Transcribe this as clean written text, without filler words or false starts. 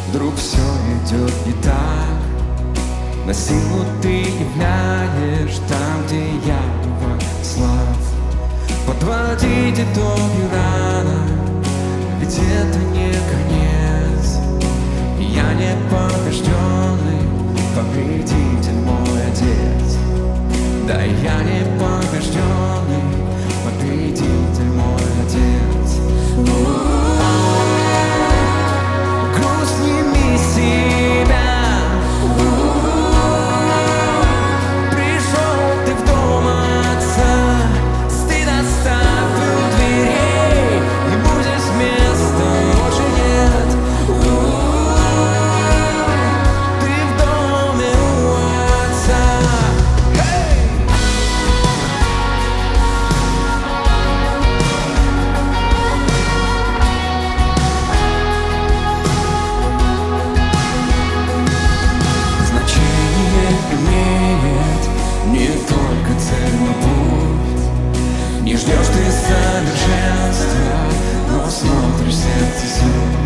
Вдруг все идет не так. На силу ты являешь там, где я бываю слаб. Подводить итоги рано, ведь это не конец. Я не побежденный, победитель мой отец. Да, я не побежденный, победитель мой отец. Грусть сними с себя. Пришел ты в дом отца, стыд оставил у дверей. Ему здесь места больше нет. Ты в доме у отца. Значение имеет не только цель, но путь. Не ждешь ты совершенства, но смотришь в сердце свет.